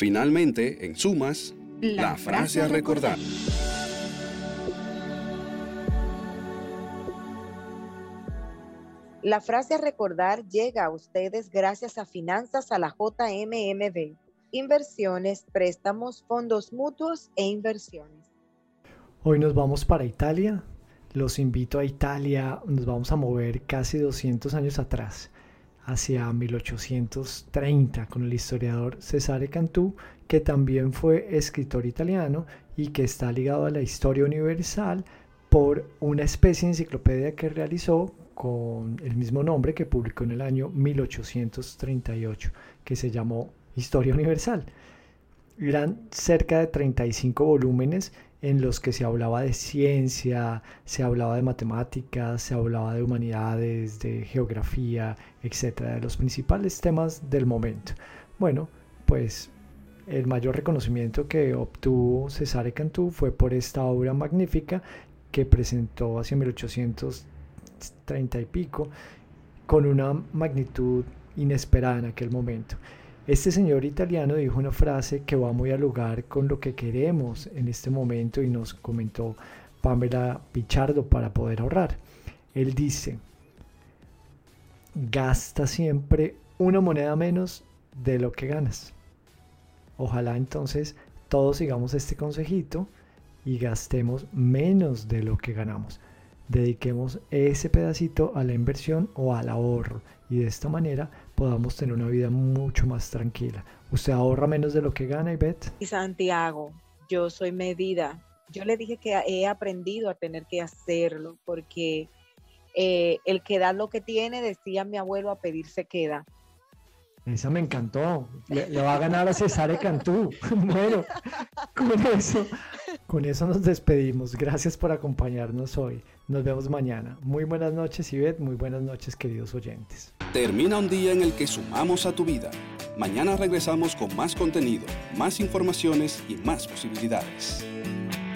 Finalmente, en sumas, la frase a recordar. La frase a recordar llega a ustedes gracias a Finanzas a la JMMB. Inversiones, préstamos, fondos mutuos e inversiones. Hoy nos vamos para Italia. Los invito a Italia. Nos vamos a mover casi 200 años atrás, hacia 1830, con el historiador Cesare Cantù, que también fue escritor italiano y que está ligado a la historia universal por una especie de enciclopedia que realizó con el mismo nombre, que publicó en el año 1838, que se llamó Historia Universal. Eran cerca de 35 volúmenes en los que se hablaba de ciencia, se hablaba de matemáticas, se hablaba de humanidades, de geografía, etcétera, de los principales temas del momento. Bueno, pues el mayor reconocimiento que obtuvo Cesare Cantù fue por esta obra magnífica que presentó hacia 1830 y pico, con una magnitud inesperada en aquel momento. Este señor italiano dijo una frase que va muy al lugar con lo que queremos en este momento y nos comentó Pamela Pichardo para poder ahorrar. Él dice: gasta siempre una moneda menos de lo que ganas. Ojalá entonces todos sigamos este consejito y gastemos menos de lo que ganamos. Dediquemos ese pedacito a la inversión o al ahorro y de esta manera podamos tener una vida mucho más tranquila. ¿Usted ahorra menos de lo que gana, Ivette? Y Santiago, yo soy medida. Yo le dije que he aprendido a tener que hacerlo porque el que da lo que tiene, decía mi abuelo, a pedir se queda. Esa me encantó. Le va a ganar a Cesare Cantù. Bueno, con eso nos despedimos. Gracias por acompañarnos hoy. Nos vemos mañana. Muy buenas noches, Ivette. Muy buenas noches, queridos oyentes. Termina un día en el que sumamos a tu vida. Mañana regresamos con más contenido, más informaciones y más posibilidades.